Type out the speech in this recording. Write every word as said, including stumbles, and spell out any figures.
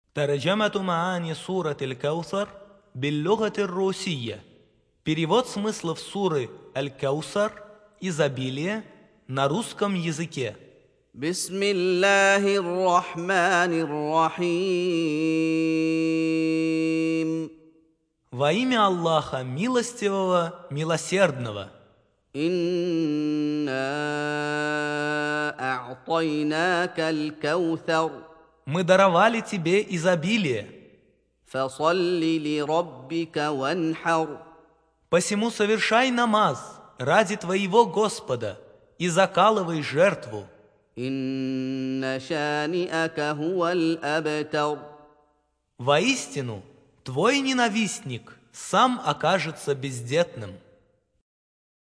ترجمة معاني سورة الكوثر باللغة الروسية. Перевод смыслов суры Аль-Каусар, изобилие, на русском языке. بسم الله الرحمن الرحيم. Во имя Аллаха, милостивого, милосердного. إنا أعطيناك الكوثر. Мы даровали тебе изобилие. فصل لربك وانحر. Посему совершай намаз ради твоего Господа и закалывай жертву. إن شانئك هو الأبتر. Воистину, твой ненавистник сам окажется бездетным.